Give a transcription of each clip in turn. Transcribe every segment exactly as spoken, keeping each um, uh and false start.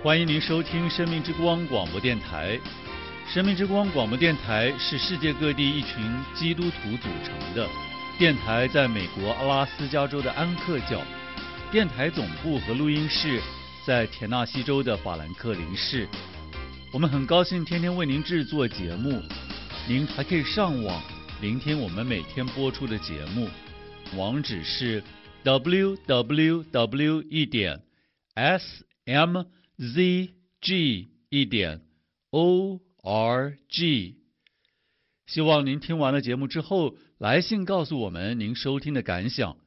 欢迎您收听生命之光广播电台。生命之光广播电台是世界各地一群基督徒组成的电台，在美国阿拉斯加州的安克角，电台总部和录音室在田纳西州的法兰克林市。我们很高兴天天为您制作节目，您还可以上网聆听我们每天播出的节目，网址是 double-u double-u double-u 一点 s m z g 一点 o r g。 希望您听完了节目之后来信告诉我们您收听的感想。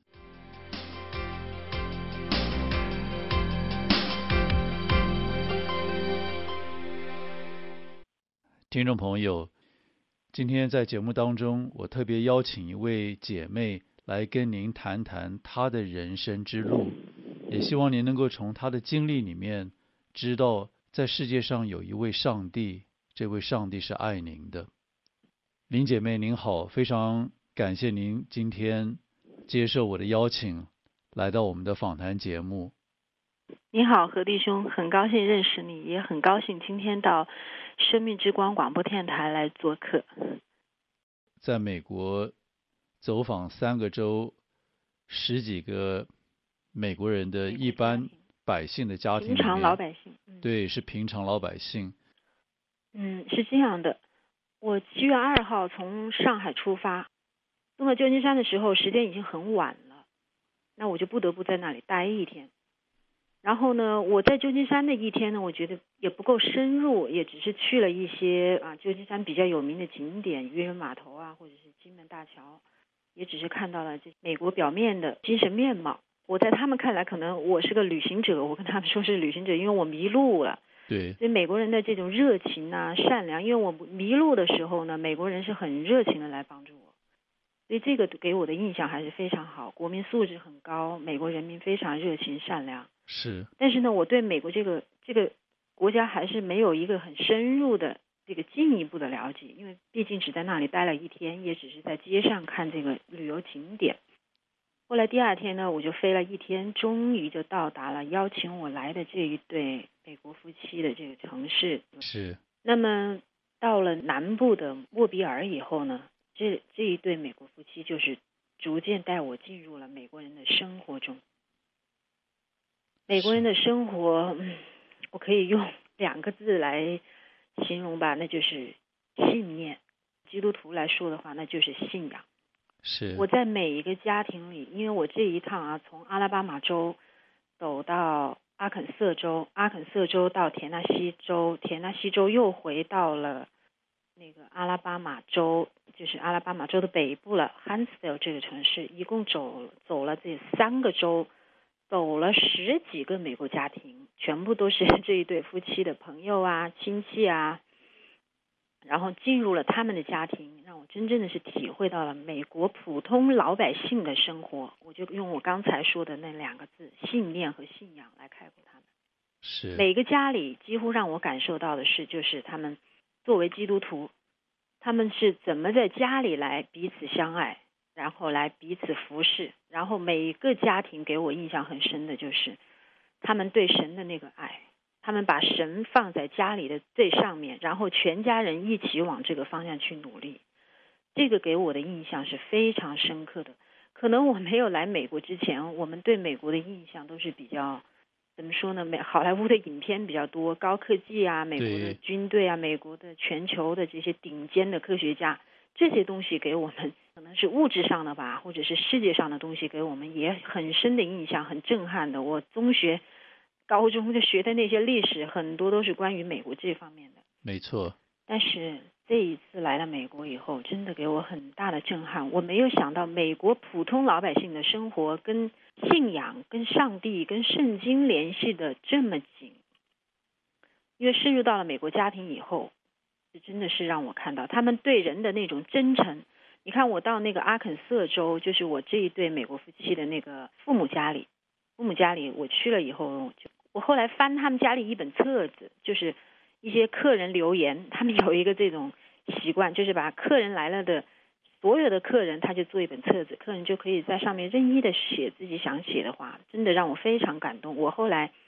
听众朋友，今天在节目当中，我特别邀请一位姐妹来跟您谈谈她的人生之路，也希望您能够从她的经历里面知道，在世界上有一位上帝，这位上帝是爱您的。林姐妹您好，非常感谢您今天接受我的邀请，来到我们的访谈节目。 你好，何弟兄，很高兴认识你，也很高兴今天到生命之光广播电台来做客。 在美国走访三个州，十几个美国人的一般百姓的家庭里面， 平常老百姓、 嗯、对，是平常老百姓。 嗯，是这样的，我七月二号从上海出发，到了旧金山的时候，时间已经很晚了，那我就不得不在那里待一天。然后呢，我在旧金山的一天呢，我觉得也不够深入，也只是去了一些啊旧金山比较有名的景点，渔人码头啊，或者是金门大桥，也只是看到了这美国表面的精神面貌。我在他们看来，可能我是个旅行者，我跟他们说是旅行者，因为我迷路了。 对， 所以美国人的这种热情啊、善良，因为我迷路的时候呢，美国人是很热情的来帮助我，所以这个给我的印象还是非常好，国民素质很高，美国人民非常热情善良。 是， 但是呢，我对美国这个这个国家还是没有一个很深入的这个进一步的了解，因为毕竟只在那里待了一天，也只是在街上看这个旅游景点。后来第二天呢，我就飞了一天，终于就到达了邀请我来的这一对美国夫妻的这个城市。 是。 那么到了南部的莫比尔以后呢，这这一对美国夫妻就是逐渐带我进入了美国人的生活中。美国人的生活，嗯，我可以用两个字来形容吧，那就是信念。基督徒来说的话，那就是信仰。 是。 我在每一个家庭里，因为我这一趟啊，从阿拉巴马州走到阿肯色州，阿肯色州到田纳西州，田纳西州又回到了那个阿拉巴马州，就是阿拉巴马州的北部了 Huntsville 这个城市，一共走走了这三个州，走了十几个美国家庭，全部都是这一对夫妻的朋友啊、亲戚啊，然后进入了他们的家庭，让我真正的是体会到了美国普通老百姓的生活。我就用我刚才说的那两个字，信念和信仰来概括他们。 是。 每个家里几乎让我感受到的是，就是他们作为基督徒，他们是怎么在家里来彼此相爱，然后来彼此服侍，然后每一个家庭给我印象很深的就是他们对神的那个爱，他们把神放在家里的最上面，然后全家人一起往这个方向去努力。这个给我的印象是非常深刻的。可能我没有来美国之前，我们对美国的印象都是比较怎么说呢，美好莱坞的影片比较多，高科技啊，美国的军队啊，美国的全球的这些顶尖的科学家，这些东西给我们可能是物质上的吧，或者是世界上的东西，给我们也很深的印象，很震撼的。我中学高中就学的那些历史，很多都是关于美国这方面的。 没错。 但是这一次来了美国以后，真的给我很大的震撼。我没有想到美国普通老百姓的生活跟信仰、跟上帝、跟圣经联系的这么紧。因为深入到了美国家庭以后，这真的是让我看到他们对人的那种真诚。你看我到那个阿肯色州，就是我这一对美国夫妻的那个父母家里，父母家里我去了以后，就我后来翻他们家里一本册子，就是一些客人留言，他们有一个这种习惯，就是把客人来了的所有的客人，他就做一本册子，客人就可以在上面任意的写自己想写的话，真的让我非常感动。我后来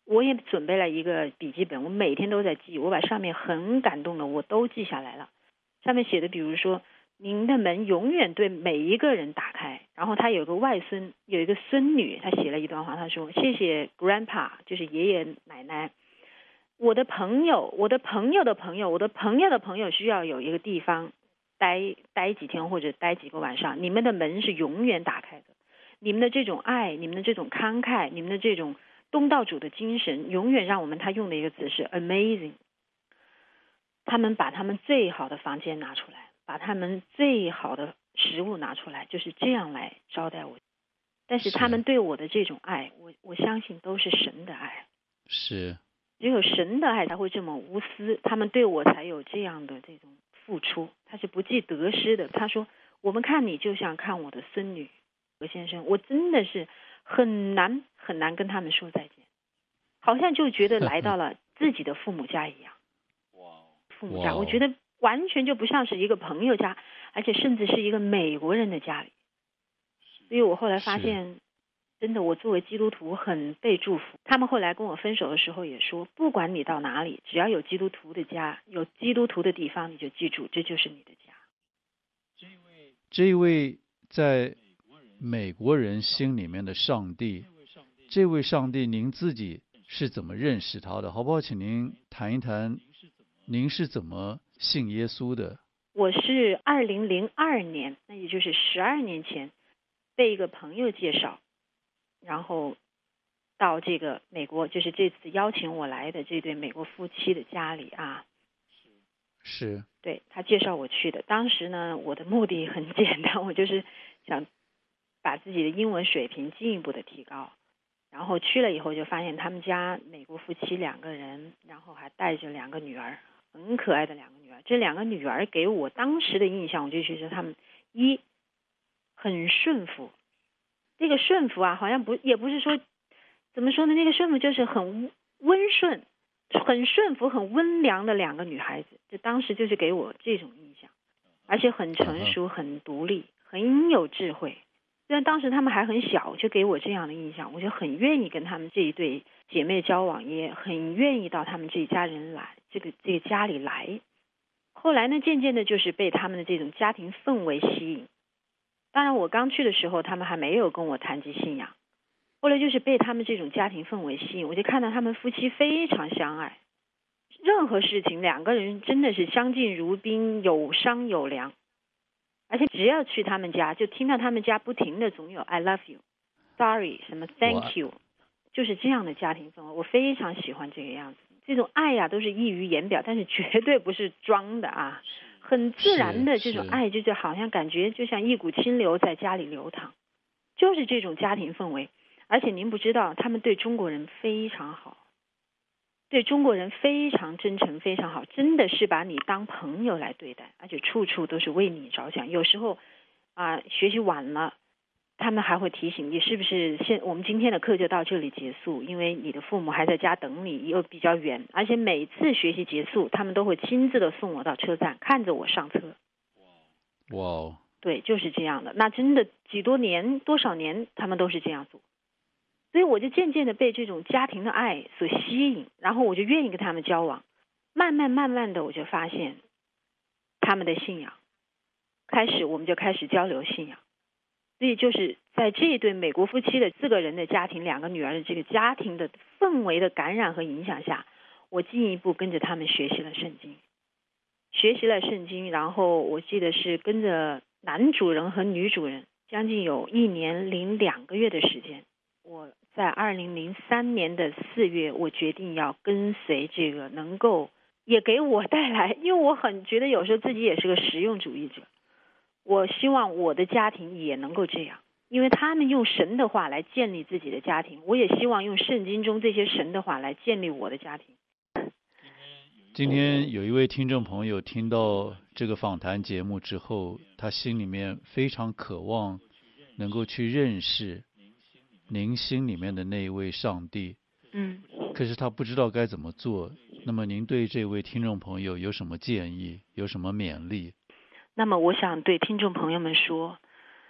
我也准备了一个笔记本，我每天都在记，我把上面很感动的我都记下来了。上面写的比如说，您的门永远对每一个人打开。然后他有个外孙，有一个孙女，他写了一段话，他说谢谢 grandpa， 就是爷爷奶奶，我的朋友我的朋友的朋友我的朋友的朋友需要有一个地方待待几天或者待几个晚上，你们的门是永远打开的，你们的这种爱，你们的这种慷慨，你们的这种东道主的精神，永远让我们，他用的一个词是 amazing。 他们把他们最好的房间拿出来，把他们最好的食物拿出来，就是这样来招待我。但是他们对我的这种爱，我我相信都是神的爱， 是只有神的爱才会这么无私，他们对我才有这样的这种付出，他是不计得失的。他说我们看你就像看我的孙女何先生，我真的是很难很难跟他们说再见，好像就觉得来到了自己的父母家一样。父母家我觉得完全就不像是一个朋友家，而且甚至是一个美国人的家里。所以我后来发现真的我作为基督徒很被祝福。他们后来跟我分手的时候也说，不管你到哪里，只要有基督徒的家，有基督徒的地方，你就记住这就是你的家。 这一位在美国人心里面的上帝，这位上帝您自己是怎么认识他的？好不好请您谈一谈您是怎么信耶稣的？ 我是二零零二年，那也就是十二年前，被一个朋友介绍，然后到这个美国，就是这次邀请我来的这对美国夫妻的家里啊。 是。 对，他介绍我去的。当时呢，我的目的很简单，我就是想把自己的英文水平进一步的提高。然后去了以后就发现他们家美国夫妻两个人，然后还带着两个女儿，很可爱的两个女儿。这两个女儿给我当时的印象，我就觉得他们一很顺服。这个顺服啊，好像不也不是说怎么说呢，那个顺服就是很温顺，很顺服很温良的两个女孩子，这当时就是给我这种印象。而且很成熟，很独立，很有智慧。虽然当时他们还很小，就给我这样的印象，我就很愿意跟他们这一对姐妹交往，也很愿意到他们这一家人来这个这个家里来。后来呢，渐渐的就是被他们的这种家庭氛围吸引。当然我刚去的时候他们还没有跟我谈及信仰，后来就是被他们这种家庭氛围吸引，我就看到他们夫妻非常相爱，任何事情两个人真的是相敬如宾，有商有量。而且只要去他们家，就听到他们家不停的总有 I love you sorry 什么 thank you， 就是这样的家庭氛围，我非常喜欢这个样子。这种爱呀、啊、都是溢于言表，但是绝对不是装的啊，很自然的这种爱，就是好像感觉就像一股清流在家里流淌，就是这种家庭氛围。而且您不知道，他们对中国人非常好，对中国人非常真诚，非常好，真的是把你当朋友来对待，而且处处都是为你着想。有时候啊、呃，学习晚了，他们还会提醒你是不是现我们今天的课就到这里结束，因为你的父母还在家等你，又比较远。而且每次学习结束，他们都会亲自的送我到车站，看着我上车。 哇， 对，就是这样的。那真的几多年多少年他们都是这样做。所以我就渐渐的被这种家庭的爱所吸引，然后我就愿意跟他们交往。慢慢慢慢的我就发现他们的信仰，开始我们就开始交流信仰。所以就是在这一对美国夫妻的四个人的家庭，两个女儿的这个家庭的氛围的感染和影响下，我进一步跟着他们学习了圣经，学习了圣经。然后我记得是跟着男主人和女主人将近有一年零两个月的时间。我在二零零三年的四月，我决定要跟随这个能够也给我带来，因为我很觉得有时候自己也是个实用主义者，我希望我的家庭也能够这样，因为他们用神的话来建立自己的家庭，我也希望用圣经中这些神的话来建立我的家庭。 今天有一位听众朋友听到这个访谈节目之后，他心里面非常渴望能够去认识您心里面的那一位上帝， 嗯， 可是他不知道该怎么做。那么您对这位听众朋友有什么建议，有什么勉励？ 那么我想对听众朋友们说，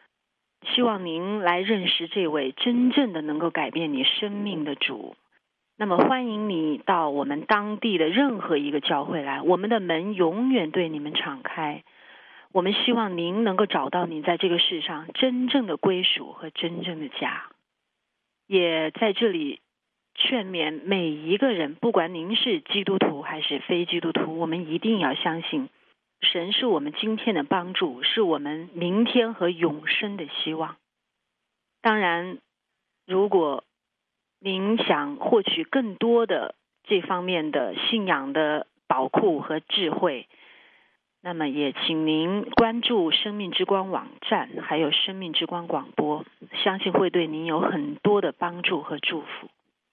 希望您来认识这位真正的能够改变你生命的主， 那么欢迎你到我们当地的任何一个教会来，我们的门永远对你们敞开。我们希望您能够找到您在这个世上真正的归属和真正的家。也在这里劝勉每一个人，不管您是基督徒还是非基督徒，我们一定要相信神是我们今天的帮助，是我们明天和永生的希望。当然，如果您想获取更多的这方面的信仰的宝库和智慧，那么也请您关注生命之光网站，还有生命之光广播，相信会对您有很多的帮助和祝福。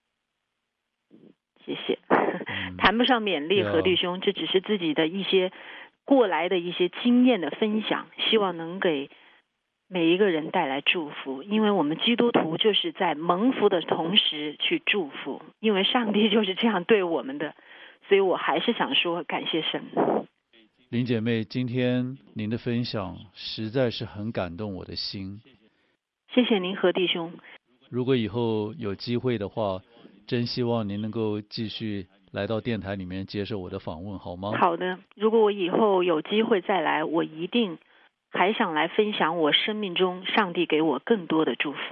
谢谢。嗯、谈不上勉励何弟兄，这只是自己的一些过来的一些经验的分享，希望能给每一个人带来祝福。因为我们基督徒就是在蒙福的同时去祝福，因为上帝就是这样对我们的，所以我还是想说感谢神。 林姐妹，今天您的分享实在是很感动我的心。 谢谢您何弟兄。 如果以后有机会的话，真希望您能够继续来到电台里面接受我的访问，好吗？ 好的，如果我以后有机会再来，我一定还想来分享我生命中上帝给我更多的祝福。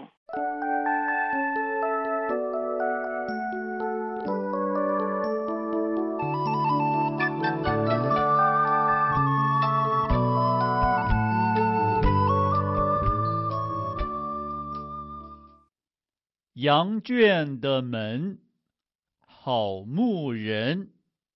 羊圈的门，好牧人。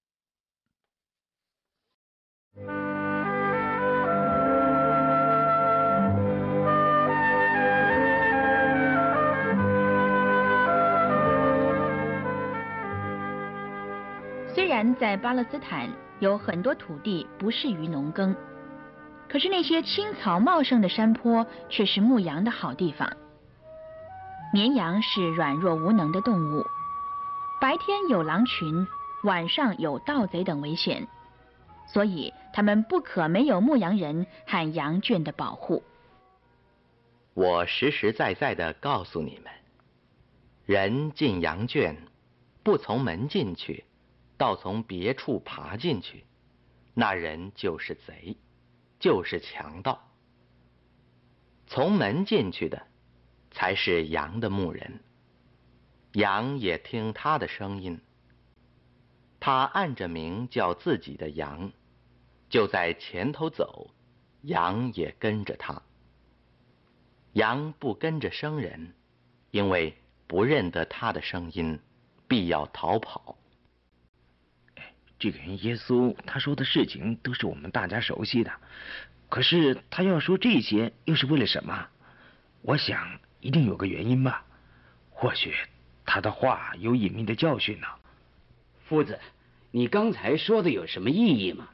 虽然在巴勒斯坦有很多土地不适于农耕，可是那些青草茂盛的山坡却是牧羊的好地方。绵羊是软弱无能的动物，白天有狼群，晚上有盗贼等危险，所以他们不可没有牧羊人和羊圈的保护。 我实实在在地告诉你们，人进羊圈，不从门进去，倒从别处爬进去，那人就是贼，就是强盗。从门进去的才是羊的牧人，羊也听他的声音，他按着名叫自己的羊，就在前头走，羊也跟着他。羊不跟着生人，因为不认得他的声音，必要逃跑。 这个人耶稣他说的事情都是我们大家熟悉的，可是他要说这些又是为了什么？我想一定有个原因吧，或许他的话有隐秘的教训呢。 夫子，你刚才说的有什么意义吗？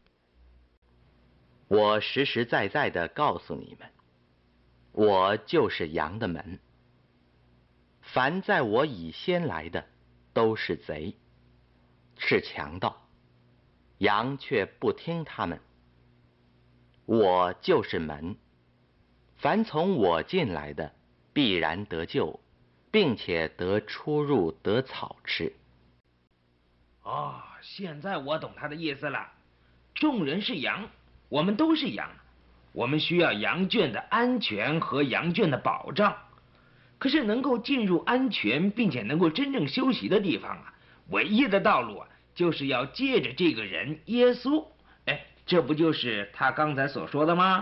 我实实在在地告诉你们，我就是羊的门。凡在我以先来的，都是贼，是强盗，羊却不听他们。我就是门，凡从我进来的，必然得救，并且得出入，得草吃。 哦，现在我懂他的意思了。众人是羊，我们都是羊，我们需要羊圈的安全和羊圈的保障。可是能够进入安全并且能够真正休息的地方啊，唯一的道路啊，就是要借着这个人耶稣。哎，这不就是他刚才所说的吗？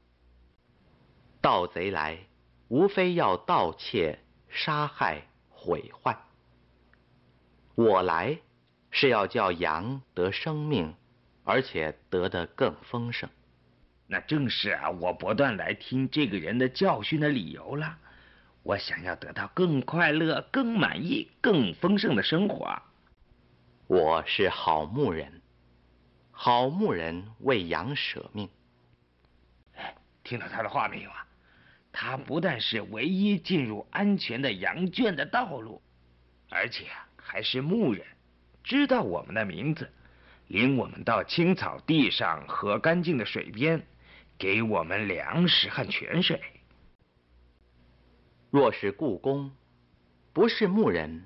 盗贼来，无非要盗窃、杀害、毁坏。我来，是要叫羊得生命，而且得得更丰盛。 那正是啊，我不断来听这个人的教训的理由了。我想要得到更快乐、更满意、更丰盛的生活。 我是好牧人，好牧人为羊舍命。 听到他的话没有啊？他不但是唯一进入安全的羊圈的道路，而且还是牧人，知道我们的名字，领我们到青草地上和干净的水边，给我们粮食和泉水。 若是雇工，不是牧人，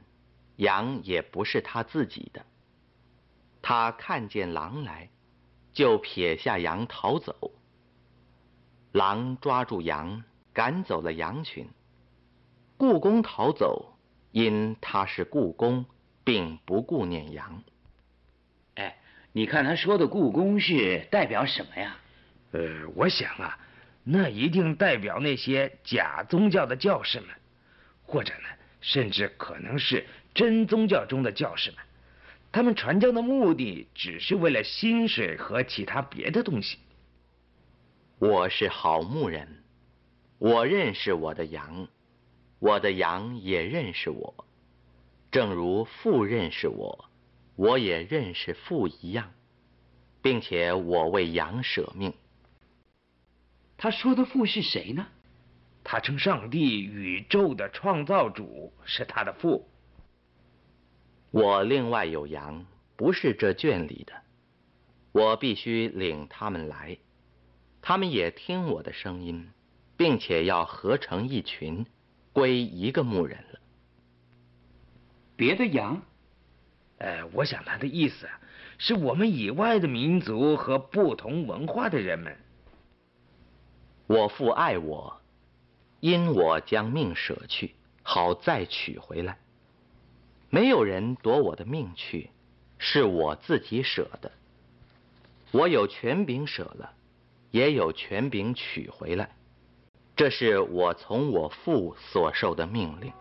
羊也不是他自己的。他看见狼来，就撇下羊逃走。狼抓住羊，赶走了羊群。雇工逃走，因他是雇工，并不顾念羊。 哎，你看他说的雇工是代表什么呀？ 呃，我想啊，那一定代表那些假宗教的教士们，或者呢，甚至可能是真宗教中的教士们。他们传教的目的只是为了薪水和其他别的东西。 我是好牧人，我认识我的羊，我的羊也认识我，正如父认识我，我也认识父一样，并且我为羊舍命。 他说的父是谁呢？ 他称上帝宇宙的创造主是他的父。 我另外有羊，不是这圈里的，我必须领他们来，他们也听我的声音，并且要合成一群，归一个牧人了。 别的羊？ 呃，我想他的意思啊，是我们以外的民族和不同文化的人们。 我父爱我，因我将命舍去，好再取回来。没有人夺我的命去，是我自己舍的。我有权柄舍了，也有权柄取回来，这是我从我父所受的命令。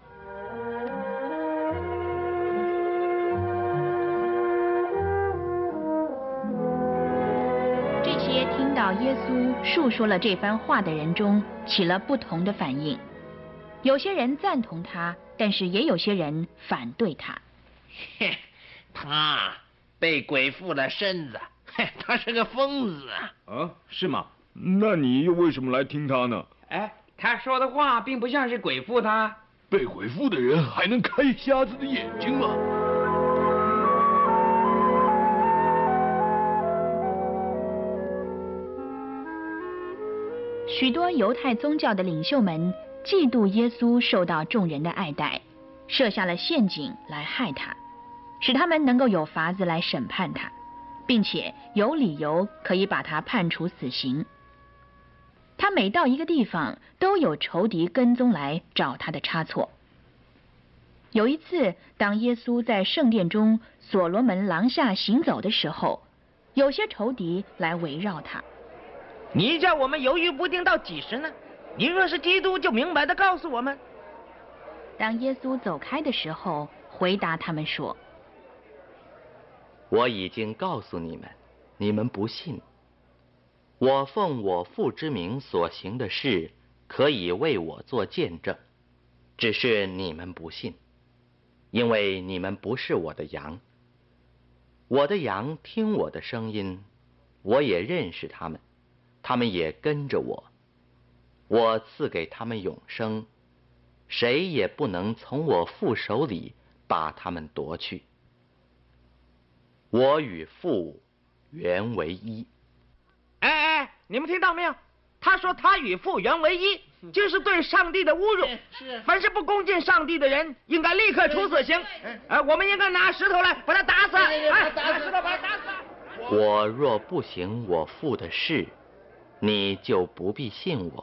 这些听到耶稣述说了这番话的人中，起了不同的反应。有些人赞同他，但是也有些人反对他。 嘿，他被鬼附了身子，嘿，他是个疯子啊！ 啊，是吗？那你又为什么来听他呢？ 哎，他说的话并不像是鬼附他。 被鬼附的人还能开瞎子的眼睛吗？ 许多犹太宗教的领袖们嫉妒耶稣受到众人的爱戴，设下了陷阱来害他，使他们能够有法子来审判他，并且有理由可以把他判处死刑。他每到一个地方，都有仇敌跟踪来找他的差错。有一次，当耶稣在圣殿中所罗门廊下行走的时候，有些仇敌来围绕他。 你叫我们犹豫不定到几时呢？你若是基督，就明白的告诉我们。 当耶稣走开的时候，回答他们说： 我已经告诉你们，你们不信。我奉我父之名所行的事，可以为我做见证，只是你们不信，因为你们不是我的羊。我的羊听我的声音，我也认识他们，他们也跟着我。我赐给他们永生，谁也不能从我父手里把他们夺去。我与父原为一。 哎哎，你们听到没有？他说他与父原为一，就是对上帝的侮辱。是，凡是不恭敬上帝的人，应该立刻处死刑。哎，我们应该拿石头来把他打死。哎，拿石头把他打死。 我若不行我父的事，你就不必信我。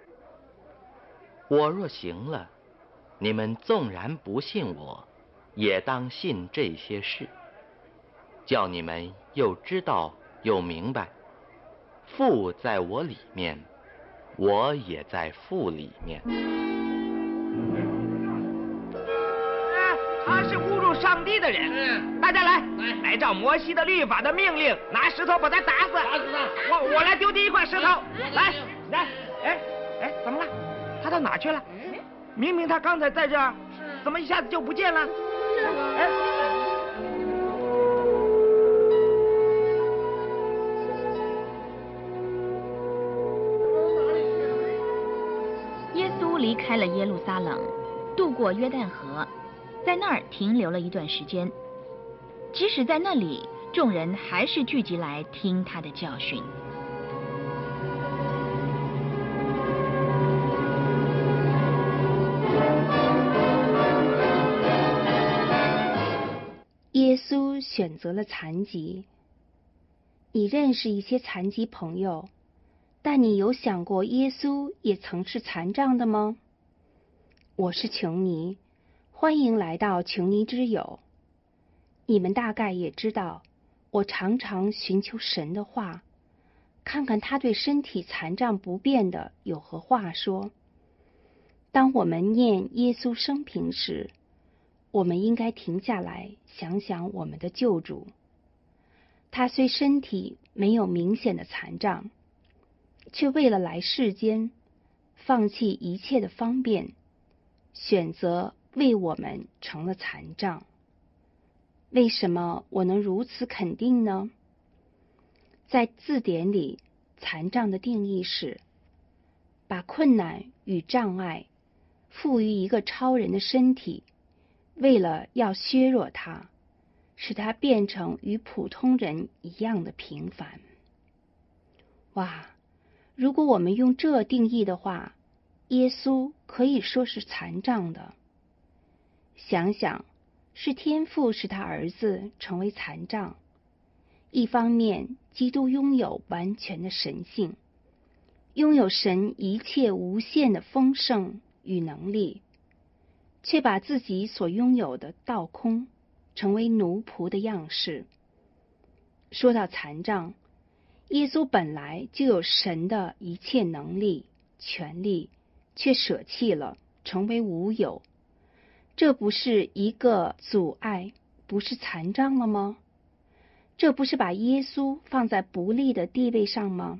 我若行了，你们纵然不信我，也当信这些事，叫你们又知道又明白，父在我里面，我也在父里面。 他是侮辱上帝的人，大家来，来，来照摩西的律法的命令，拿石头把他打死。打死他！我我来丢第一块石头，来来，哎哎，怎么了？他到哪去了？明明他刚才在这儿，怎么一下子就不见了？哎。 耶稣离开了耶路撒冷，渡过约旦河，在那儿停留了一段时间。即使在那里，众人还是聚集来听他的教训。 选择了残疾。你认识一些残疾朋友，但你有想过耶稣也曾是残障的吗？我是琼尼，欢迎来到琼尼之友。你们大概也知道，我常常寻求神的话，看看他对身体残障不便的有何话说。当我们念耶稣生平时，我们应该停下来想想我们的救主。他虽身体没有明显的残障，却为了来世间，放弃一切的方便，选择为我们成了残障。为什么我能如此肯定呢？在字典里，残障的定义是把困难与障碍赋予一个超人的身体，为了要削弱它，使它变成与普通人一样的平凡。哇，如果我们用这定义的话，耶稣可以说是残障的。想想，是天父使他儿子成为残障。一方面，基督拥有完全的神性，拥有神一切无限的丰盛与能力，却把自己所拥有的倒空，成为奴仆的样式。说到残障，耶稣本来就有神的一切能力、权力，却舍弃了，成为无有。这不是一个阻碍，不是残障了吗？这不是把耶稣放在不利的地位上吗？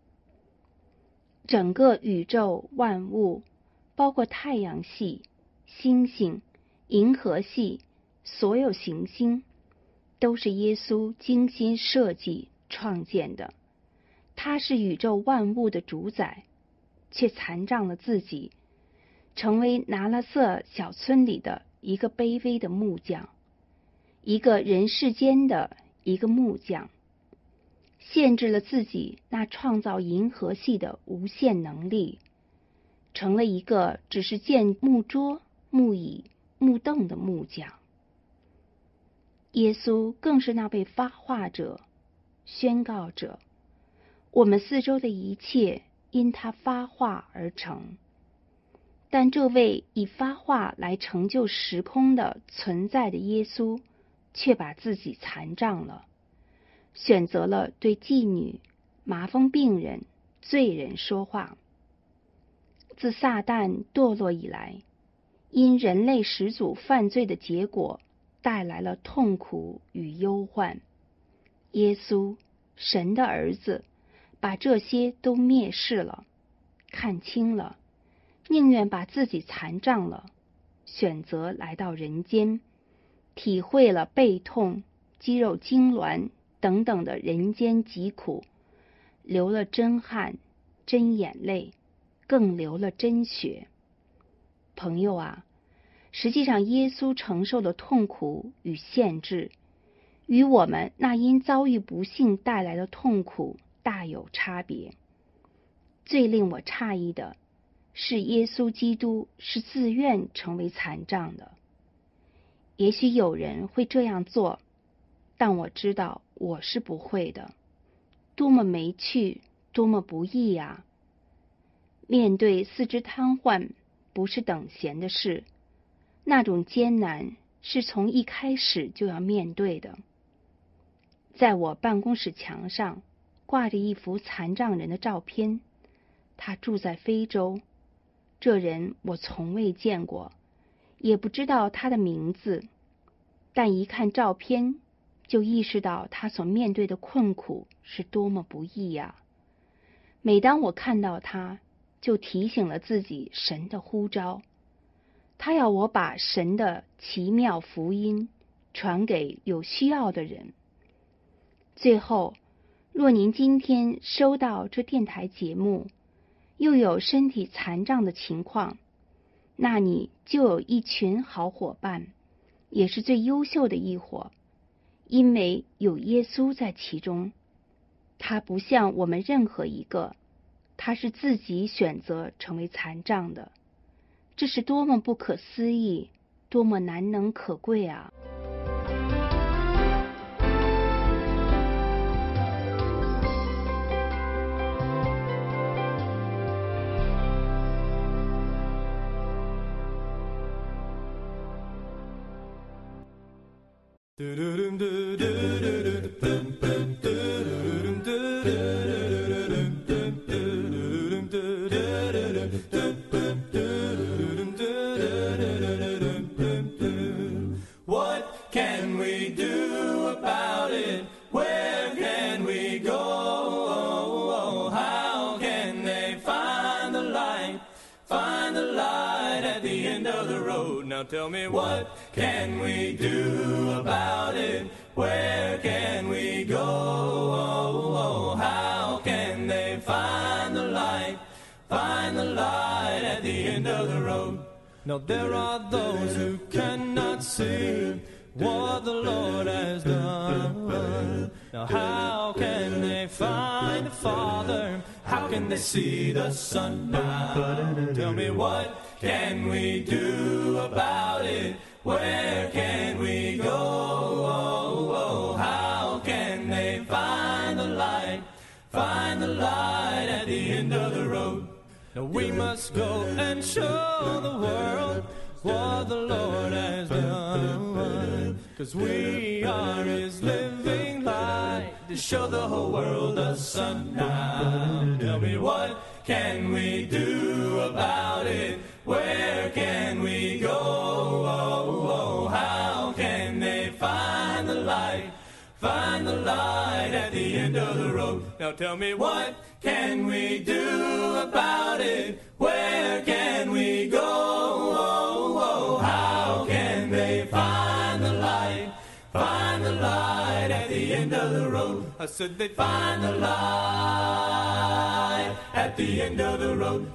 整个宇宙万物，包括太阳系、星星、银河系，所有行星，都是耶稣精心设计创建的。他是宇宙万物的主宰，却残障了自己，成为拿拉瑟小村里的一个卑微的木匠，一个人世间的一个木匠，限制了自己那创造银河系的无限能力，成了一个只是建木桌、木椅、木凳的木匠。耶稣更是那位发话者、宣告者，我们四周的一切因他发话而成。但这位以发话来成就时空的存在的耶稣，却把自己残障了，选择了对妓女、麻风病人、罪人说话。自撒旦堕落以来，因人类始祖犯罪的结果，带来了痛苦与忧患。耶稣，神的儿子，把这些都蔑视了，看清了，宁愿把自己残障了，选择来到人间，体会了背痛、肌肉痉挛等等的人间疾苦，流了真汗、真眼泪，更流了真血。朋友啊，实际上耶稣承受的痛苦与限制，与我们那因遭遇不幸带来的痛苦大有差别。最令我诧异的是，耶稣基督是自愿成为残障的。也许有人会这样做，但我知道我是不会的。多么没趣，多么不易啊！面对四肢瘫痪，不是等闲的事，那种艰难是从一开始就要面对的。在我办公室墙上挂着一幅残障人的照片，他住在非洲。这人我从未见过，也不知道他的名字，但一看照片，就意识到他所面对的困苦是多么不易呀！每当我看到他，就提醒了自己神的呼召，他要我把神的奇妙福音传给有需要的人。最后，若您今天收到这电台节目，又有身体残障的情况，那你就有一群好伙伴，也是最优秀的一伙，因为有耶稣在其中。他不像我们任何一个，他是自己选择成为残障的。这是多么不可思议，多么难能可贵啊！ What can we do about it? Where can we go? How can they find the light? Find the light at the end of the road. Now tell me, what can we do about it? Where can we go? How can they find the light? Find the light at the end of the road. Now there are those who cannot see what the Lord has done. Now how can they find the Father? How can they see the Son now? Tell me, what can we do about it? Where can we go? How can they find the light? Find the light at the end of the road. Now we must go and show the world what the Lord has done. 'Cause we are His living light to show the whole world the sun now. Tell me, what can we do about it? Where can we go? How can they find the light? Find the light at the end of the road. Now tell me, what can we do about it? Where can we go? How can they find the light? Find the light at the end of the road. I said they'd find the light at the end of the road.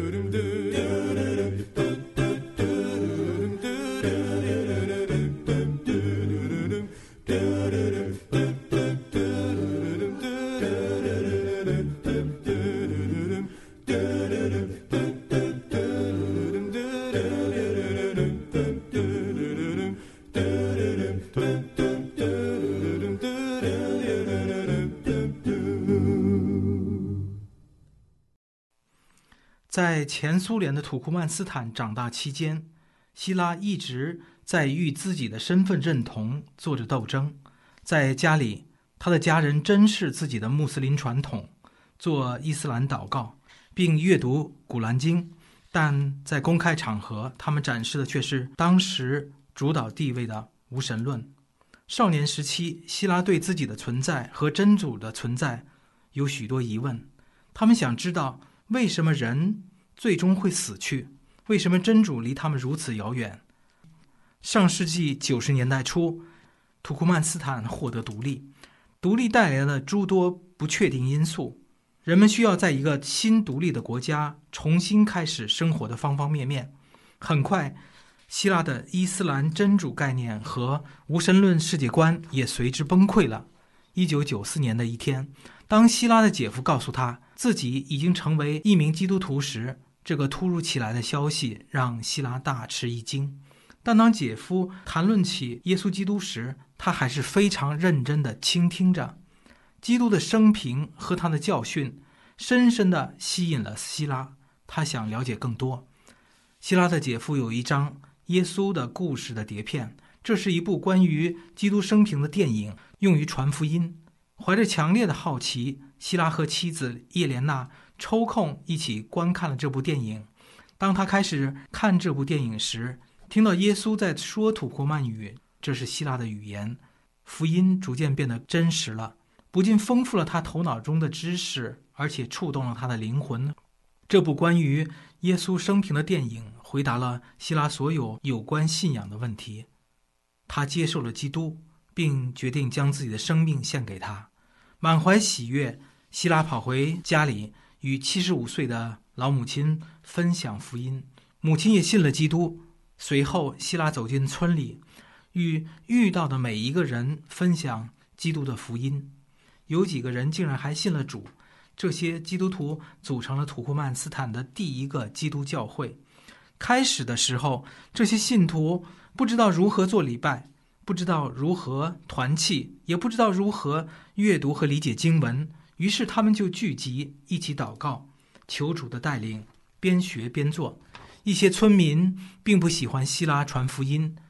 在前苏联的土库曼斯坦长大期间，希拉一直在与自己的身份认同做着斗争。在家里，他的家人珍视自己的穆斯林传统，做伊斯兰祷告，并阅读古兰经，但在公开场合，他们展示的却是当时主导地位的无神论。少年时期，希拉对自己的存在和真主的存在有许多疑问，他们想知道为什么人最终会死去，为什么真主离他们如此遥远。上世纪九十年代初，土库曼斯坦获得独立，独立带来了诸多不确定因素，人们需要在一个新独立的国家重新开始生活的方方面面。很快，希腊的伊斯兰真主概念和无神论世界观也随之崩溃了。一九九四年的一天，当希拉的姐夫告诉他自己已经成为一名基督徒时，这个突如其来的消息让希拉大吃一惊。但当姐夫谈论起耶稣基督时，他还是非常认真地倾听着。基督的生平和他的教训深深地吸引了希拉，他想了解更多。希拉的姐夫有一张耶稣的故事的碟片，这是一部关于基督生平的电影，用于传福音。怀着强烈的好奇，希拉和妻子叶莲娜抽空一起观看了这部电影。当他开始看这部电影时，听到耶稣在说土库曼语，这是希腊的语言，福音逐渐变得真实了，不仅丰富了他头脑中的知识，而且触动了他的灵魂。这部关于耶稣生平的电影回答了希拉所有有关信仰的问题。他接受了基督，并决定将自己的生命献给他。满怀喜悦，希拉跑回家里，与七十五岁的老母亲分享福音，母亲也信了基督。随后，希拉走进村里，与遇到的每一个人分享基督的福音。有几个人竟然还信了主。这些基督徒组成了土库曼斯坦的第一个基督教会。开始的时候，这些信徒不知道如何做礼拜，不知道如何团契，也不知道如何阅读和理解经文，于是他们就聚集一起祷告，求主的带领，边学边做。一些村民并不喜欢希拉传福音，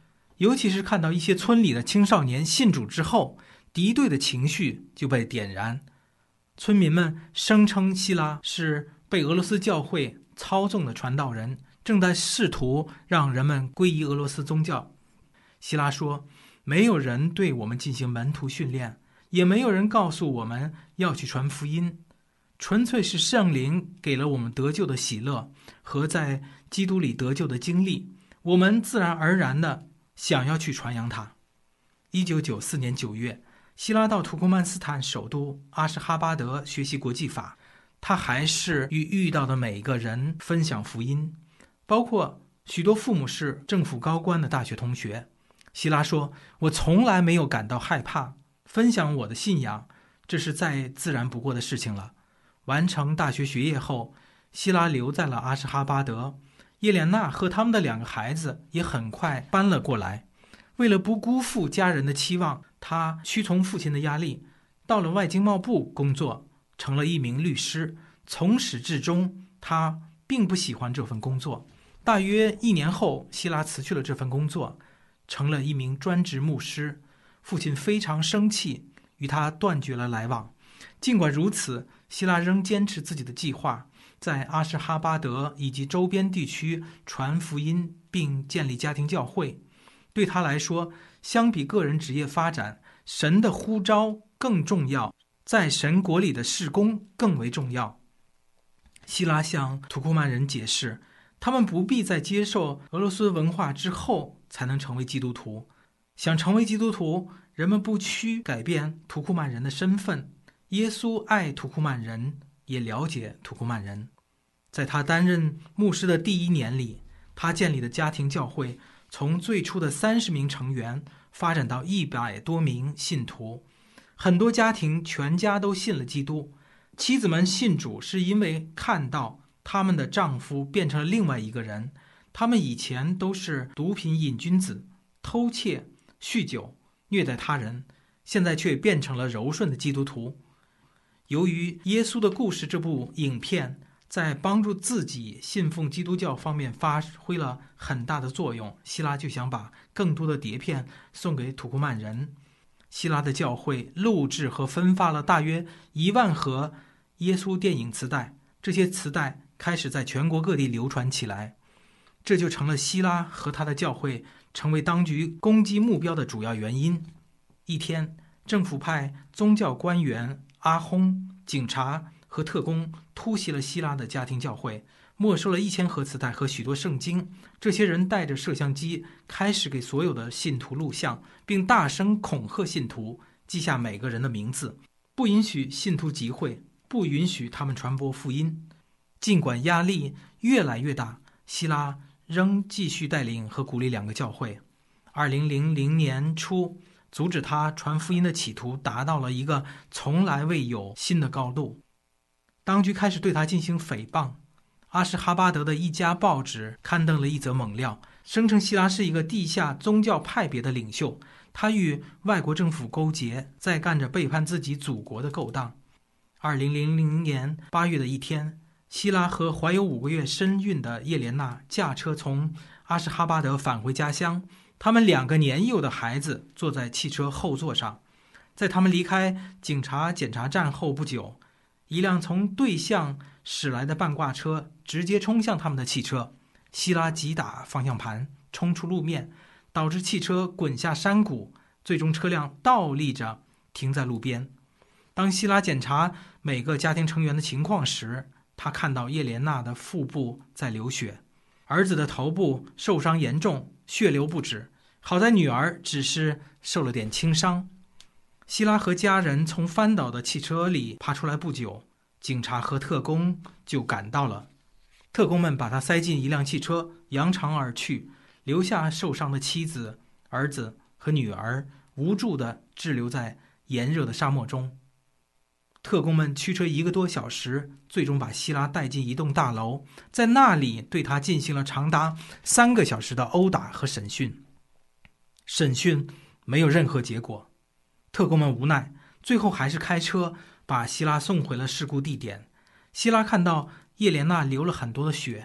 尤其是看到一些村里的青少年信主之后，敌对的情绪就被点燃。村民们声称希拉是被俄罗斯教会操纵的传道人，正在试图让人们皈依俄罗斯宗教。希拉说，没有人对我们进行门徒训练，也没有人告诉我们要去传福音，纯粹是圣灵给了我们得救的喜乐和在基督里得救的经历，我们自然而然的想要去传扬它。一九九四年九月，希拉到土库曼斯坦首都阿什哈巴德学习国际法，他还是与遇到的每一个人分享福音，包括许多父母是政府高官的大学同学。希拉说，我从来没有感到害怕，分享我的信仰，这是再自然不过的事情了。完成大学学业后，希拉留在了阿什哈巴德，叶莲娜和他们的两个孩子也很快搬了过来。为了不辜负家人的期望，他屈从父亲的压力，到了外经贸部工作，成了一名律师。从始至终，他并不喜欢这份工作。大约一年后，希拉辞去了这份工作，成了一名专职牧师。父亲非常生气，与他断绝了来往。尽管如此，希拉仍坚持自己的计划，在阿什哈巴德以及周边地区传福音并建立家庭教会。对他来说，相比个人职业发展，神的呼召更重要，在神国里的事工更为重要。希拉向土库曼人解释，他们不必在接受俄罗斯文化之后才能成为基督徒。想成为基督徒，人们不需改变土库曼人的身份。耶稣爱土库曼人，也了解土库曼人。在他担任牧师的第一年里，他建立的家庭教会从最初的三十名成员发展到一百多名信徒，很多家庭全家都信了基督。妻子们信主是因为看到他们的丈夫变成了另外一个人，他们以前都是毒品瘾君子，偷窃、酗酒、虐待他人，现在却变成了柔顺的基督徒。由于《耶稣的故事》这部影片在帮助自己信奉基督教方面发挥了很大的作用，希拉就想把更多的碟片送给土库曼人。希拉的教会录制和分发了大约一万盒耶稣电影磁带，这些磁带开始在全国各地流传起来，这就成了希拉和他的教会成为当局攻击目标的主要原因。一天，政府派宗教官员、阿訇、警察和特工突袭了希拉的家庭教会，没收了一千盒磁带和许多圣经。这些人带着摄像机开始给所有的信徒录像，并大声恐吓信徒，记下每个人的名字，不允许信徒集会，不允许他们传播福音。尽管压力越来越大，希拉仍继续带领和鼓励两个教会。二零零零年初，阻止他传福音的企图达到了一个从来未有新的高度。当局开始对他进行诽谤。阿什哈巴德的一家报纸刊登了一则猛料，声称希拉是一个地下宗教派别的领袖，他与外国政府勾结，在干着背叛自己祖国的勾当。二零零零年八月的一天，希拉和怀有五个月身孕的叶莲娜驾车从阿什哈巴德返回家乡，他们两个年幼的孩子坐在汽车后座上。在他们离开警察检查站后不久，一辆从对向驶来的半挂车直接冲向他们的汽车，希拉急打方向盘冲出路面，导致汽车滚下山谷，最终车辆倒立着停在路边。当希拉检查每个家庭成员的情况时，他看到叶莲娜的腹部在流血，儿子的头部受伤严重，血流不止，好在女儿只是受了点轻伤。希拉和家人从翻倒的汽车里爬出来不久，警察和特工就赶到了。特工们把他塞进一辆汽车，扬长而去，留下受伤的妻子、儿子和女儿无助地滞留在炎热的沙漠中。特工们驱车一个多小时，最终把希拉带进一栋大楼，在那里对他进行了长达三个小时的殴打和审讯。审讯没有任何结果，特工们无奈，最后还是开车把希拉送回了事故地点。希拉看到叶莲娜流了很多的血，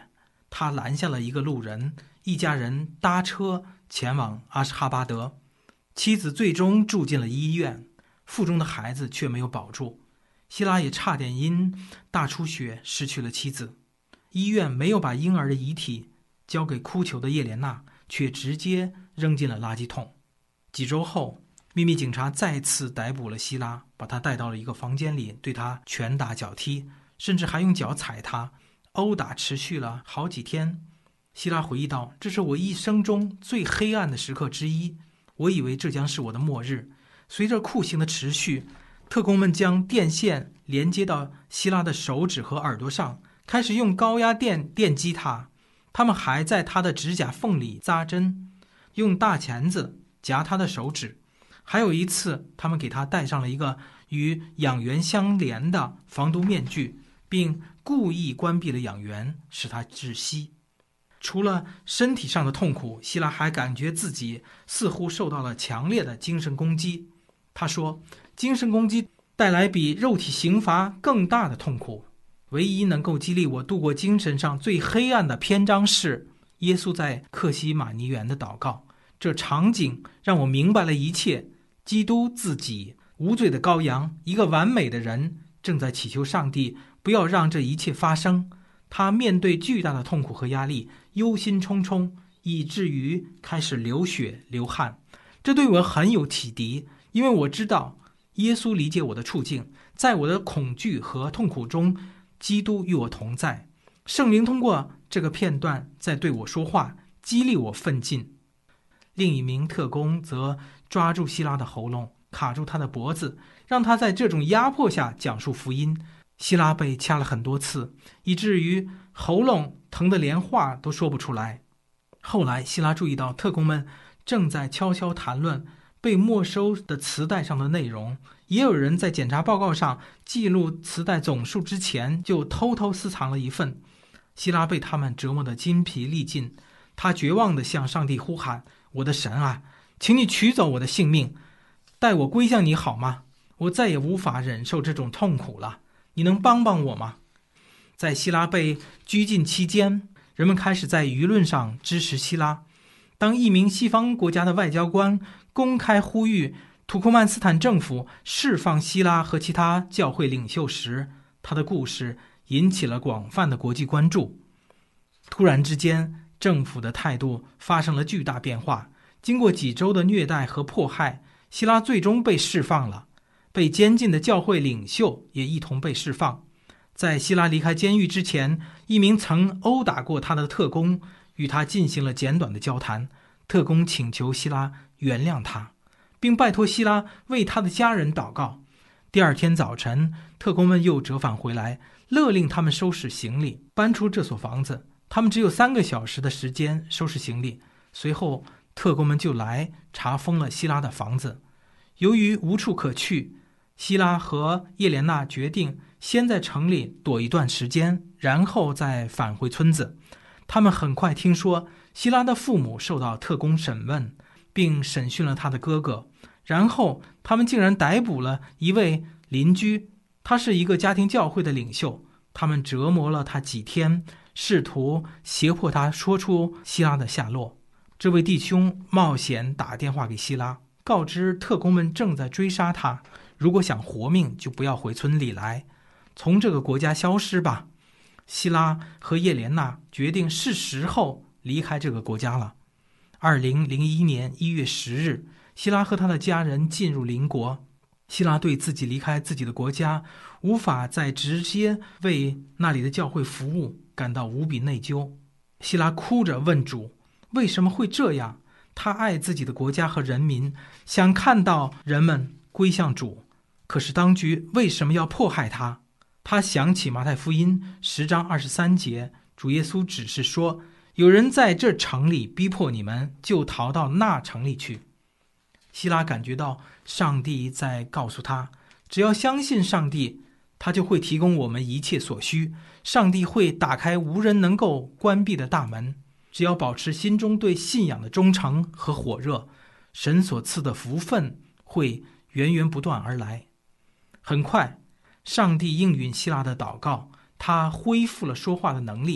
他拦下了一个路人，一家人搭车前往阿什哈巴德。妻子最终住进了医院，腹中的孩子却没有保住。希拉也差点因大出血失去了妻子。医院没有把婴儿的遗体交给哭求的叶莲娜，却直接扔进了垃圾桶。几周后，秘密警察再次逮捕了希拉，把他带到了一个房间里，对他拳打脚踢，甚至还用脚踩他，殴打持续了好几天。希拉回忆道，这是我一生中最黑暗的时刻之一，我以为这将是我的末日。随着酷刑的持续，特工们将电线连接到希拉的手指和耳朵上，开始用高压电电击他。他们还在他的指甲缝里扎针，用大钳子夹他的手指。还有一次，他们给他戴上了一个与氧源相连的防毒面具，并故意关闭了氧源，使他窒息。除了身体上的痛苦，希拉还感觉自己似乎受到了强烈的精神攻击。他说，精神攻击带来比肉体刑罚更大的痛苦。唯一能够激励我度过精神上最黑暗的篇章是耶稣在克西马尼园的祷告。这场景让我明白了一切。基督自己，无罪的羔羊，一个完美的人，正在祈求上帝不要让这一切发生。他面对巨大的痛苦和压力，忧心忡忡，以至于开始流血流汗。这对我很有启迪，因为我知道耶稣理解我的处境，在我的恐惧和痛苦中，基督与我同在。圣灵通过这个片段在对我说话，激励我奋进。另一名特工则抓住希拉的喉咙，卡住他的脖子，让他在这种压迫下讲述福音。希拉被掐了很多次，以至于喉咙疼得连话都说不出来。后来希拉注意到特工们正在悄悄谈论被没收的磁带上的内容，也有人在检查报告上记录磁带总数之前就偷偷私藏了一份。希拉被他们折磨得筋疲力尽，他绝望地向上帝呼喊，我的神啊，请你取走我的性命，带我归向你好吗？我再也无法忍受这种痛苦了，你能帮帮我吗？在希拉被拘禁期间，人们开始在舆论上支持希拉。当一名西方国家的外交官公开呼吁土库曼斯坦政府释放希拉和其他教会领袖时，他的故事引起了广泛的国际关注。突然之间，政府的态度发生了巨大变化。经过几周的虐待和迫害，希拉最终被释放了。被监禁的教会领袖也一同被释放。在希拉离开监狱之前，一名曾殴打过他的特工与他进行了简短的交谈。特工请求希拉原谅他，并拜托希拉为他的家人祷告。第二天早晨，特工们又折返回来，勒令他们收拾行李，搬出这所房子。他们只有三个小时的时间收拾行李。随后，特工们就来查封了希拉的房子。由于无处可去，希拉和叶莲娜决定先在城里躲一段时间，然后再返回村子。他们很快听说希拉的父母受到特工审问，并审讯了他的哥哥。然后他们竟然逮捕了一位邻居，他是一个家庭教会的领袖。他们折磨了他几天，试图胁迫他说出希拉的下落。这位弟兄冒险打电话给希拉，告知特工们正在追杀他，如果想活命就不要回村里来，从这个国家消失吧。希拉和叶莲娜决定是时候离开这个国家了。二零零一年一月十日，希拉和他的家人进入邻国。希拉对自己离开自己的国家，无法再直接为那里的教会服务，感到无比内疚。希拉哭着问主，为什么会这样？他爱自己的国家和人民，想看到人们归向主，可是当局为什么要迫害他？他想起马太福音十章二十三节，主耶稣只是说，有人在这城里逼迫你们，就逃到那城里去。希拉感觉到上帝在告诉他，只要相信上帝，他就会提供我们一切所需。上帝会打开无人能够关闭的大门，只要保持心中对信仰的忠诚和火热，神所赐的福分会源源不断而来。很快，上帝应允希拉的祷告，他恢复了说话的能力，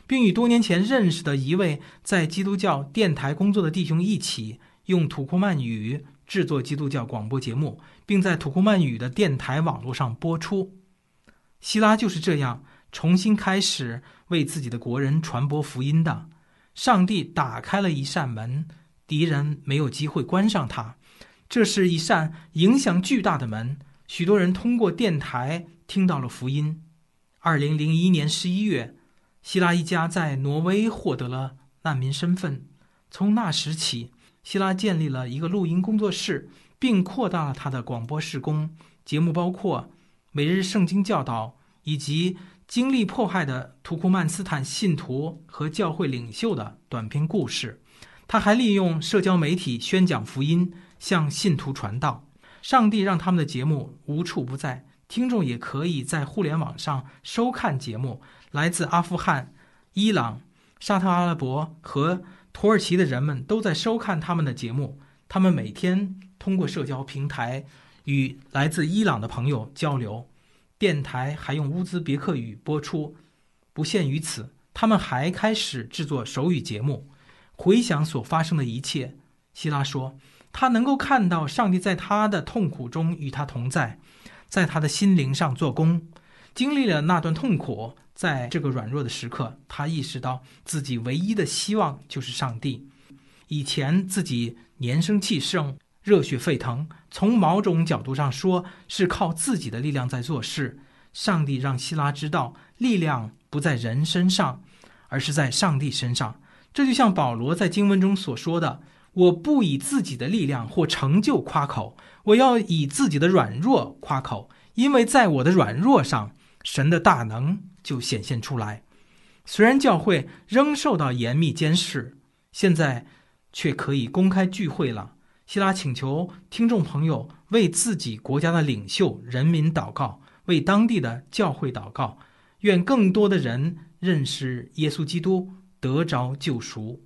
并与多年前认识的一位在基督教电台工作的弟兄一起用土库曼语制作基督教广播节目，并在土库曼语的电台网络上播出。希拉就是这样重新开始为自己的国人传播福音的。上帝打开了一扇门，敌人没有机会关上它。这是一扇影响巨大的门，许多人通过电台听到了福音。二零零一年十一月，希拉一家在挪威获得了难民身份。从那时起，希拉建立了一个录音工作室，并扩大了他的广播事工。节目包括每日圣经教导，以及经历迫害的土库曼斯坦信徒和教会领袖的短篇故事。他还利用社交媒体宣讲福音，向信徒传道。上帝让他们的节目无处不在，听众也可以在互联网上收看节目。来自阿富汗、伊朗、沙特阿拉伯和土耳其的人们都在收看他们的节目。他们每天通过社交平台与来自伊朗的朋友交流。电台还用乌兹别克语播出。不限于此，他们还开始制作手语节目。回想所发生的一切，希拉说，他能够看到上帝在他的痛苦中与他同在，在他的心灵上做工。经历了那段痛苦，在这个软弱的时刻，他意识到自己唯一的希望就是上帝。以前自己年生气盛，热血沸腾，从某种角度上说是靠自己的力量在做事。上帝让希拉知道，力量不在人身上，而是在上帝身上。这就像保罗在经文中所说的，我不以自己的力量或成就夸口，我要以自己的软弱夸口，因为在我的软弱上，神的大能就显现出来。虽然教会仍受到严密监视，现在却可以公开聚会了。希拉请求听众朋友为自己国家的领袖、人民祷告，为当地的教会祷告，愿更多的人认识耶稣基督，得着救赎。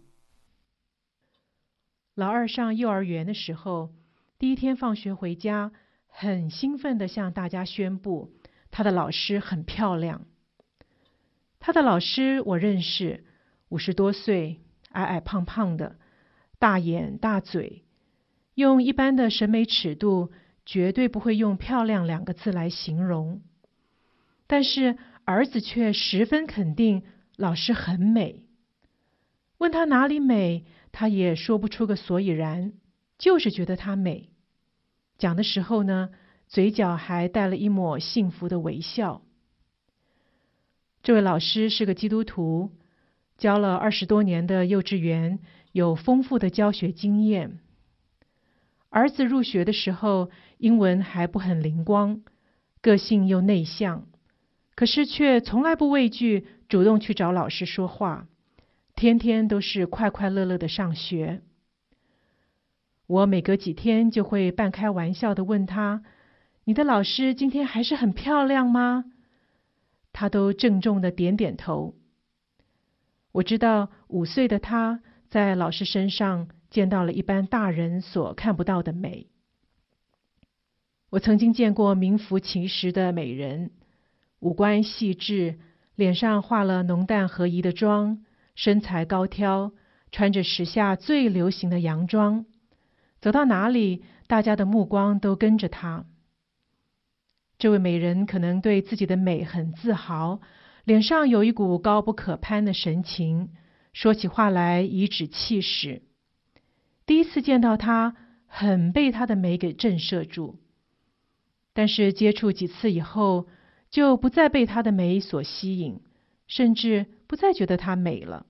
老二上幼儿园的时候，第一天放学回家，很兴奋地向大家宣布，他的老师很漂亮。他的老师我认识，五十多岁，矮矮胖胖的，大眼大嘴，用一般的审美尺度，绝对不会用漂亮两个字来形容。但是儿子却十分肯定老师很美。问他哪里美，他也说不出个所以然，就是觉得她美。讲的时候呢，嘴角还带了一抹幸福的微笑。这位老师是个基督徒，教了二十多年的幼稚园，有丰富的教学经验。儿子入学的时候，英文还不很灵光，个性又内向，可是却从来不畏惧主动去找老师说话，天天都是快快乐乐的上学。我每隔几天就会半开玩笑地问他，你的老师今天还是很漂亮吗？他都郑重地点点头。我知道五岁的他在老师身上见到了一般大人所看不到的美。我曾经见过名副其实的美人，五官细致，脸上化了浓淡合宜的妆，身材高挑，穿着时下最流行的洋装，走到哪里，大家的目光都跟着她。这位美人可能对自己的美很自豪，脸上有一股高不可攀的神情，说起话来颐指气使。第一次见到她，很被她的美给震慑住，但是接触几次以后，就不再被她的美所吸引，甚至不再觉得她美了。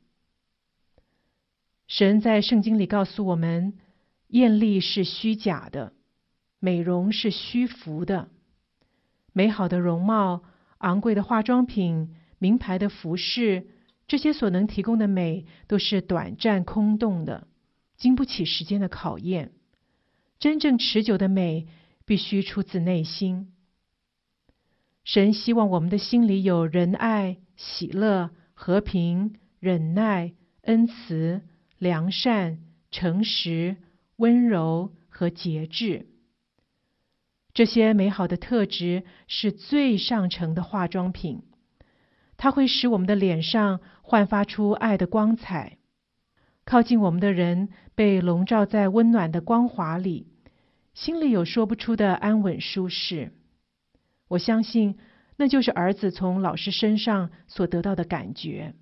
神在圣经里告诉我们，艳丽是虚假的，美容是虚浮的。美好的容貌、昂贵的化妆品、名牌的服饰，这些所能提供的美都是短暂空洞的，经不起时间的考验。真正持久的美必须出自内心。神希望我们的心里有仁爱、喜乐、和平、忍耐、恩慈、良善、诚实、温柔和节制。这些美好的特质是最上乘的化妆品，它会使我们的脸上焕发出爱的光彩。靠近我们的人被笼罩在温暖的光华里，心里有说不出的安稳舒适。我相信那就是儿子从老师身上所得到的感觉。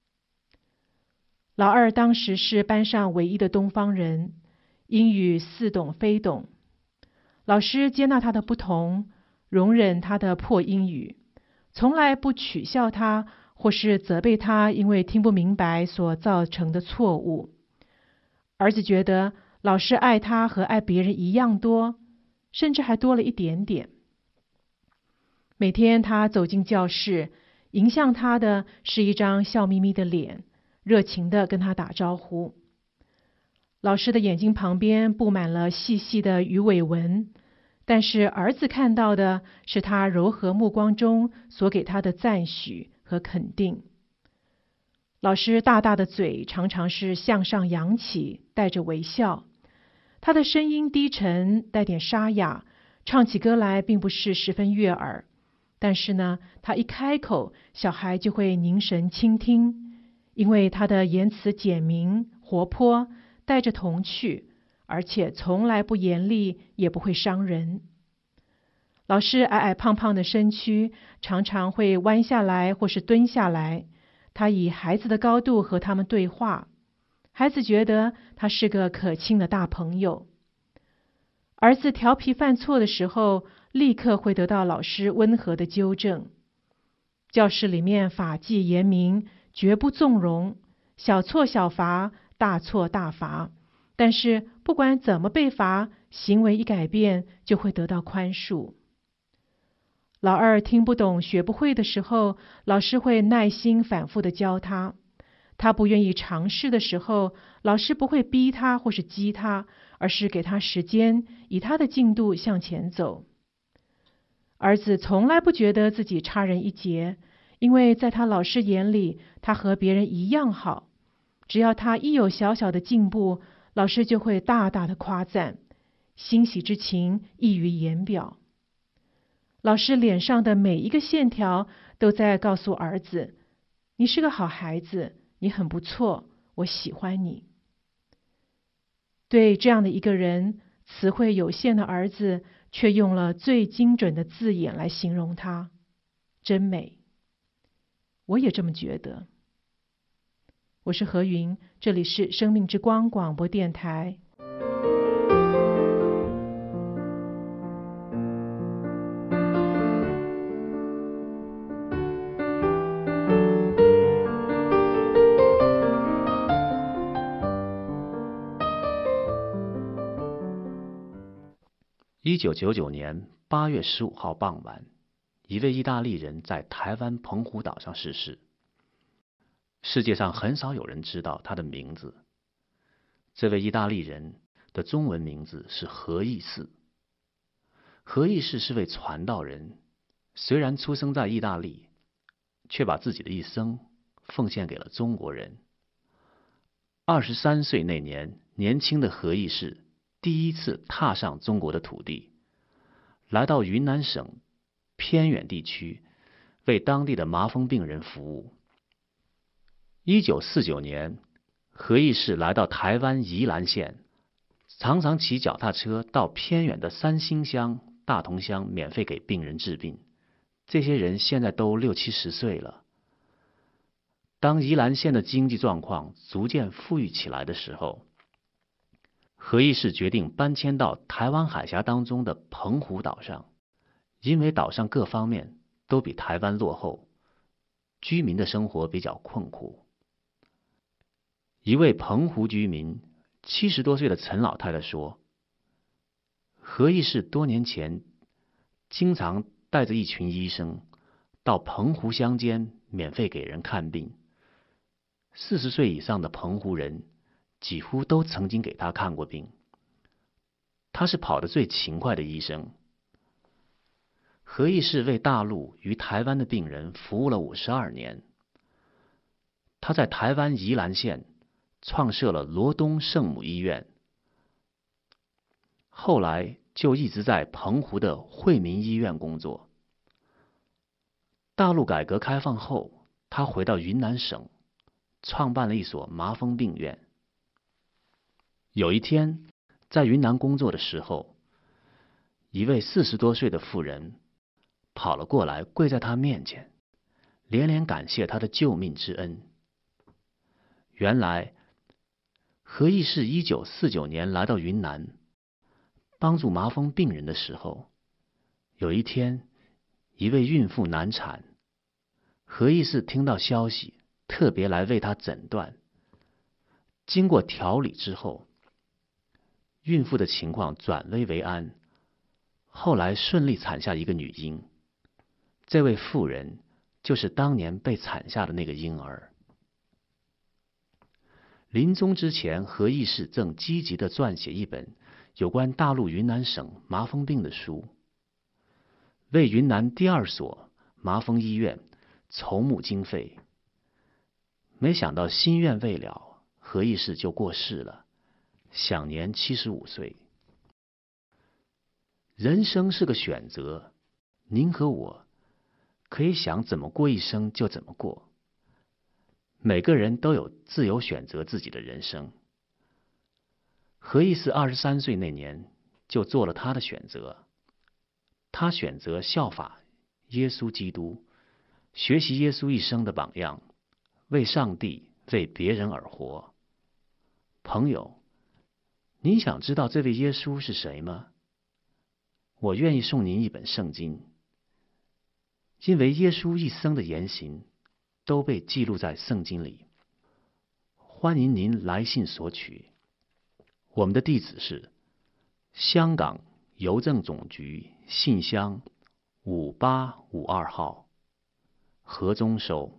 老二当时是班上唯一的东方人，英语似懂非懂。老师接纳他的不同，容忍他的破英语，从来不取笑他或是责备他因为听不明白所造成的错误。儿子觉得老师爱他和爱别人一样多，甚至还多了一点点。每天他走进教室，迎向他的是一张笑眯眯的脸，热情地跟他打招呼。老师的眼睛旁边布满了细细的鱼尾纹，但是儿子看到的是他柔和目光中所给他的赞许和肯定。老师大大的嘴常常是向上扬起，带着微笑。他的声音低沉，带点沙哑，唱起歌来并不是十分悦耳。但是呢，他一开口，小孩就会凝神倾听，因为他的言辞简明、活泼，带着童趣，而且从来不严厉，也不会伤人。老师矮矮胖胖的身躯常常会弯下来或是蹲下来，他以孩子的高度和他们对话，孩子觉得他是个可亲的大朋友。儿子调皮犯错的时候，立刻会得到老师温和的纠正。教室里面法纪严明，绝不纵容，小错小罚，大错大罚。但是不管怎么被罚，行为一改变，就会得到宽恕。老二听不懂、学不会的时候，老师会耐心反复的教他。他不愿意尝试的时候，老师不会逼他或是激他，而是给他时间，以他的进度向前走。儿子从来不觉得自己差人一截，因为在他老师眼里，他和别人一样好。只要他一有小小的进步，老师就会大大的夸赞，欣喜之情溢于言表。老师脸上的每一个线条都在告诉儿子，你是个好孩子，你很不错，我喜欢你。对这样的一个人，词汇有限的儿子却用了最精准的字眼来形容他，真美。我也这么觉得。我是何云，这里是生命之光广播电台。 一九九九年八月十五号傍晚，一位意大利人在台湾澎湖岛上逝世。世界上很少有人知道他的名字。这位意大利人的中文名字是何义士。何义士是位传道人，虽然出生在意大利，却把自己的一生奉献给了中国人。二十三岁那年，年轻的何义士第一次踏上中国的土地，来到云南省偏远地区，为当地的麻风病人服务。一九四九年，何义士来到台湾宜兰县，常常骑脚踏车到偏远的三星乡、大同乡免费给病人治病。这些人现在都六七十岁了。当宜兰县的经济状况逐渐富裕起来的时候，何义士决定搬迁到台湾海峡当中的澎湖岛上，因为岛上各方面都比台湾落后，居民的生活比较困苦。一位澎湖居民七十多岁的陈老太太说，何义士多年前经常带着一群医生到澎湖乡间免费给人看病，四十岁以上的澎湖人几乎都曾经给他看过病。他是跑得最勤快的医生。何义士为大陆与台湾的病人服务了五十二年。他在台湾宜兰县创设了罗东圣母医院，后来就一直在澎湖的惠民医院工作。大陆改革开放后，他回到云南省， 创办了一所麻风病院。有一天，在云南工作的时候，一位四十多岁的妇人跑了过来，跪在他面前，连连感谢他的救命之恩。原来，何义是一九四九年来到云南，帮助麻风病人的时候，有一天，一位孕妇难产，何义是听到消息，特别来为她诊断。经过调理之后，孕妇的情况转危为安，后来顺利产下一个女婴。这位妇人就是当年被产下的那个婴儿。临终之前，何义是正积极地撰写一本有关大陆云南省麻风病的书，为云南第二所麻风医院筹募经费。没想到心愿未了，何义是就过世了，享年七十五岁。人生是个选择，您和我可以想怎么过一生就怎么过。每个人都有自由选择自己的人生。何义是二十三岁那年就做了他的选择，他选择效法耶稣基督，学习耶稣一生的榜样，为上帝、为别人而活。朋友，您想知道这位耶稣是谁吗？我愿意送您一本圣经，因为耶稣一生的言行都被记录在圣经里。欢迎您来信索取，我们的地址是香港邮政总局信箱五八五二号，何中收。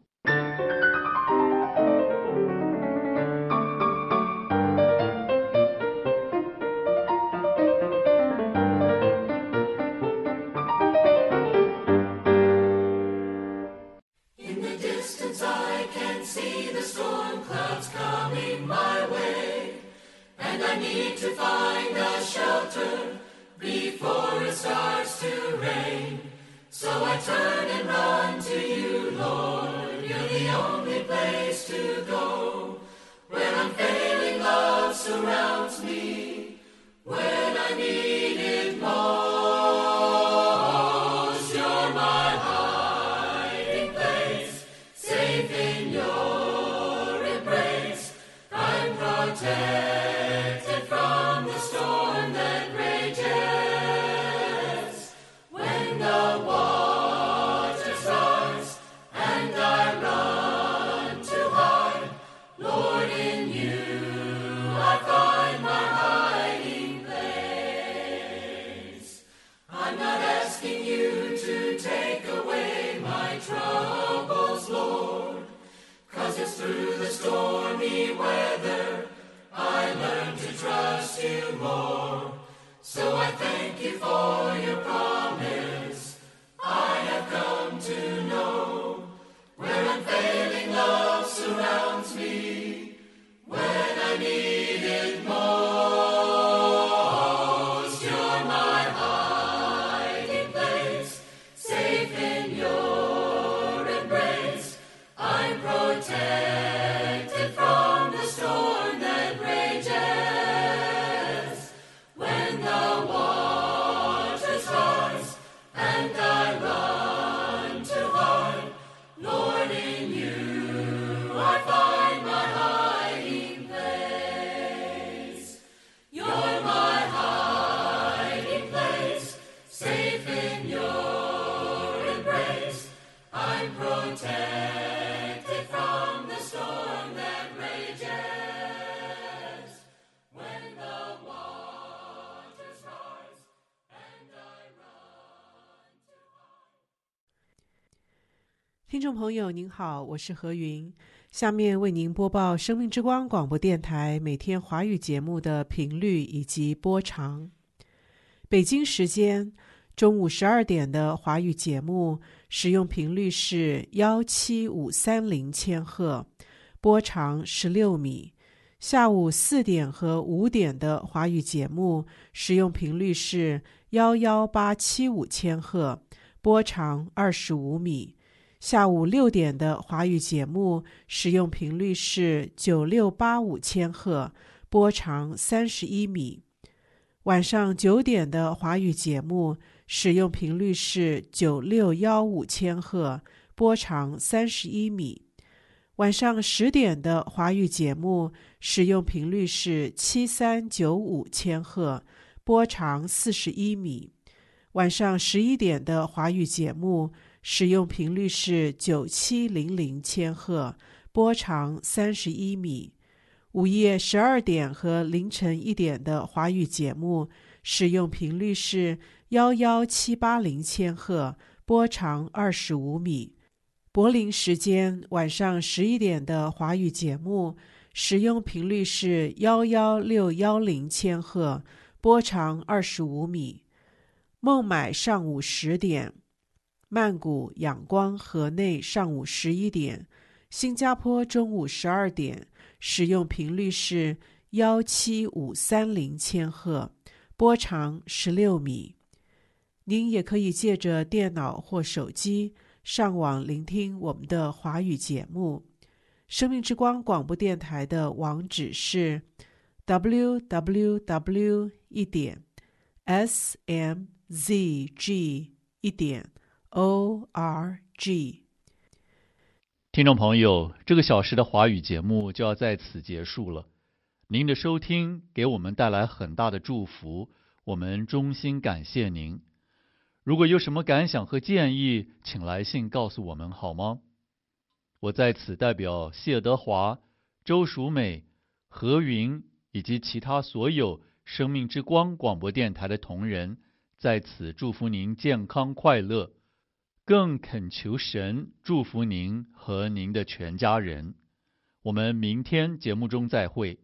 听众朋友您好，我是何云，下面为您播报生命之光广播电台每天华语节目的频率以及播长。北京时间中午十二点的华语节目使用频率是一七五三零千赫，波长十六米。下午四点和五点的华语节目使用频率是一一八七五千赫，波长二十五米。 下午六点的华语节目使用频率是九六八五千赫，波长三十一米。晚上九点的华语节目使用频率是九六一五千赫，波长三十一米。晚上十点的华语节目使用频率是七三九五千赫，波长四十一米。晚上十一点的华语节目使用频率是九七零零千赫，波长三十一米。午夜十二点和凌晨一点的华语节目使用频率是一一七八零千赫，波长二十五米。柏林时间晚上十一点的华语节目使用频率是一一六一零千赫，波长二十五米。孟买上午十点，曼谷、仰光、河内上午十一点，新加坡中午十二点，使用频率是一七五三零千赫，波长十六米。您也可以借着电脑或手机上网聆听我们的华语节目。生命之光广播电台的网址是 double-u double-u double-u 一点 s m z g 一点 o r g。 听众朋友，这个小时的华语节目就要在此结束了。您的收听给我们带来很大的祝福，我们衷心感谢您。如果有什么感想和建议，请来信告诉我们好吗？我在此代表谢德华、周淑美、何云以及其他所有生命之光广播电台的同仁，在此祝福您健康快乐，更恳求神祝福您和您的全家人。我们明天节目中再会。